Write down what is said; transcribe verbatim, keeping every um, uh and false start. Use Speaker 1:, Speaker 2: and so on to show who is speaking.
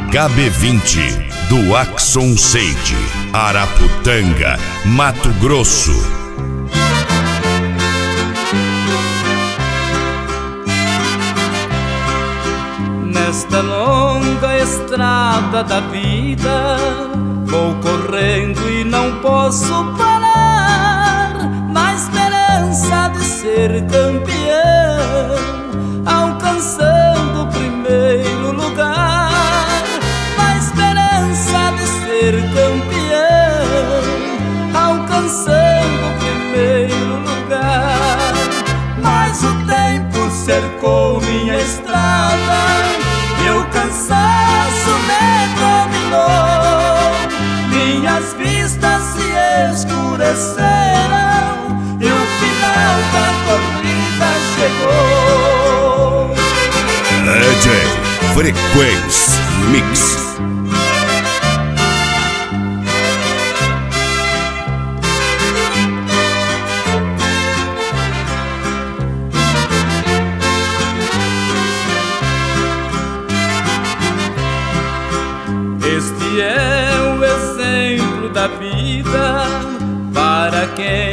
Speaker 1: H B vinte do Axon Seide, Araputanga, Mato Grosso.
Speaker 2: Nesta longa estrada da vida vou correndo e não posso parar, na esperança de ser campeão, alcançando o primeiro lugar. Na esperança de ser campeão, alcançando o primeiro lugar. Mas o tempo cercou minha estrada e o cansaço me dominou. Minhas vistas se escureceram e o final da corrida chegou.
Speaker 1: D J Frequência Mix.
Speaker 2: Este é o exemplo da vida para quem